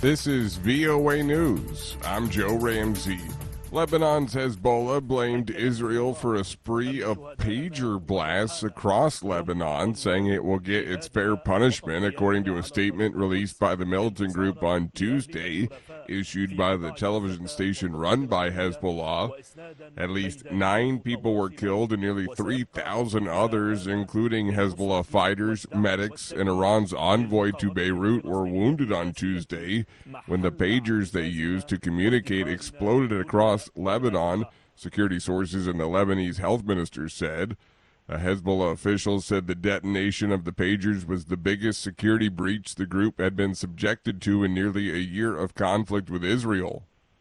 This is VOA News. I'm Joe Ramsey. Lebanon's Hezbollah blamed Israel for a spree of pager blasts across Lebanon, saying it will get its fair punishment, according to a statement released by the militant group on Tuesday, issued by the television station run by Hezbollah. At least 9 people were killed and nearly 3,000 others, including Hezbollah fighters, medics, and Iran's envoy to Beirut, were wounded on Tuesday when the pagers they used to communicate exploded across Lebanon, security sources and the Lebanese health minister said. A Hezbollah official said the detonation of the pagers was the biggest security breach the group had been subjected to in nearly a year of conflict with Israel.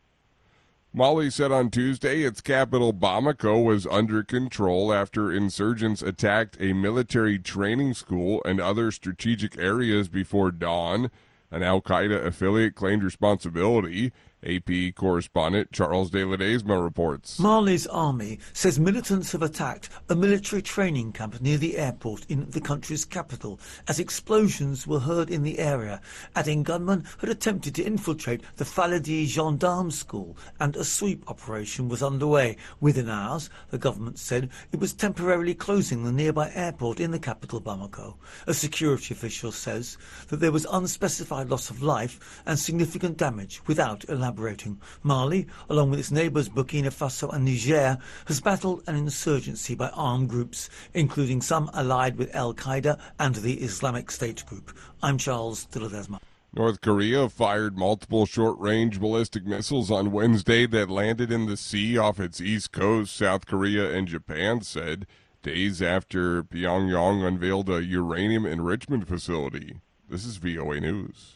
Mali said on Tuesday its capital Bamako was under control after insurgents attacked a military training school and other strategic areas before dawn. An al-Qaeda affiliate claimed responsibility. AP correspondent Charles de Ledesma reports. Mali's army says militants have attacked a military training camp near the airport in the country's capital as explosions were heard in the area, adding gunmen had attempted to infiltrate the Faladi Gendarme School and a sweep operation was underway. Within hours, the government said it was temporarily closing the nearby airport in the capital Bamako. A security official says that there was unspecified loss of life and significant damage without elaborating. Mali, along with its neighbours Burkina Faso and Niger, has battled an insurgency by armed groups, including some allied with al-Qaeda and the Islamic State group. I'm Charles de Ledesma. North Korea fired multiple short-range ballistic missiles on Wednesday that landed in the sea off its east coast, South Korea and Japan said, days after Pyongyang unveiled a uranium enrichment facility. This is VOA News.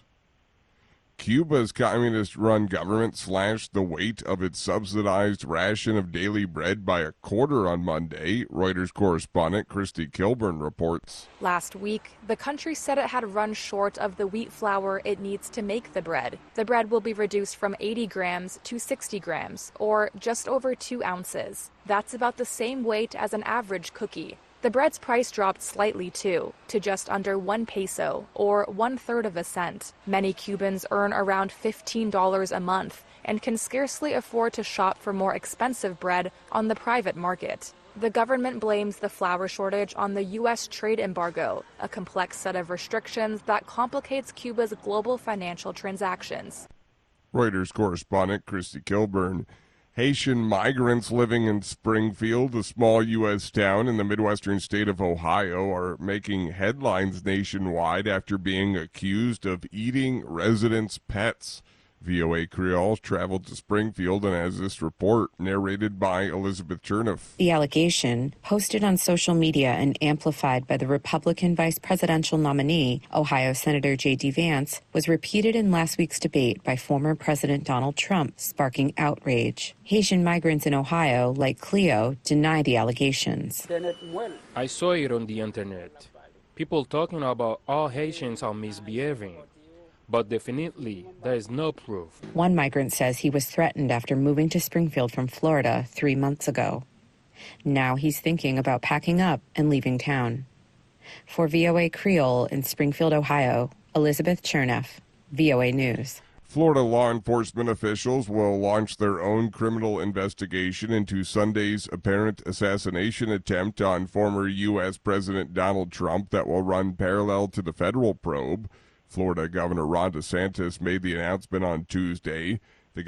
Cuba's communist-run government slashed the weight of its subsidized ration of daily bread by a quarter on Monday, Reuters correspondent Christy Kilburn reports. Last week, the country said it had run short of the wheat flour it needs to make the bread. The bread will be reduced from 80 grams to 60 grams, or just over 2 ounces. That's about the same weight as an average cookie. The bread's price dropped slightly, too, to just under 1 peso, or 1/3 of a cent. Many Cubans earn around $15 a month and can scarcely afford to shop for more expensive bread on the private market. The government blames the flour shortage on the U.S. trade embargo, a complex set of restrictions that complicates Cuba's global financial transactions. Reuters correspondent Christy Kilburn. Haitian migrants living in Springfield, a small U.S. town in the midwestern state of Ohio, are making headlines nationwide after being accused of eating residents' pets. VOA Creole traveled to Springfield and has this report narrated by Elizabeth Chernoff. The allegation, posted on social media and amplified by the Republican vice presidential nominee, Ohio Senator J.D. Vance, was repeated in last week's debate by former President Donald Trump, sparking outrage. Haitian migrants in Ohio, like Cleo, deny the allegations. I saw it on the internet. People talking about all Haitians are misbehaving. But definitely, there is no proof. One migrant says he was threatened after moving to Springfield from Florida 3 months ago. Now he's thinking about packing up and leaving town. For VOA Creole in Springfield, Ohio, Elizabeth Chernoff, VOA News. Florida law enforcement officials will launch their own criminal investigation into Sunday's apparent assassination attempt on former U.S. President Donald Trump that will run parallel to the federal probe. Florida Governor Ron DeSantis made the announcement on Tuesday. The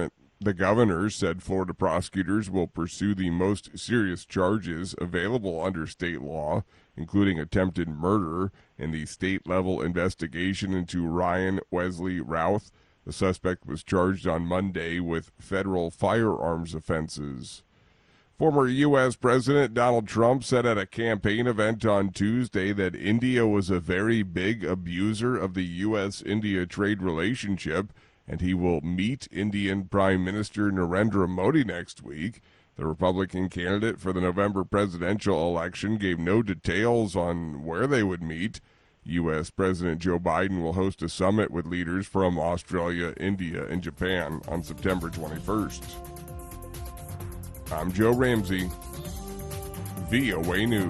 governor said Florida prosecutors will pursue the most serious charges available under state law, including attempted murder, in the state-level investigation into Ryan Wesley Routh. The suspect was charged on Monday with federal firearms offenses. Former U.S. President Donald Trump said at a campaign event on Tuesday that India was a very big abuser of the U.S.-India trade relationship, and he will meet Indian Prime Minister Narendra Modi next week. The Republican candidate for the November presidential election gave no details on where they would meet. U.S. President Joe Biden will host a summit with leaders from Australia, India, and Japan on September 21st. I'm Joe Ramsey, VOA News.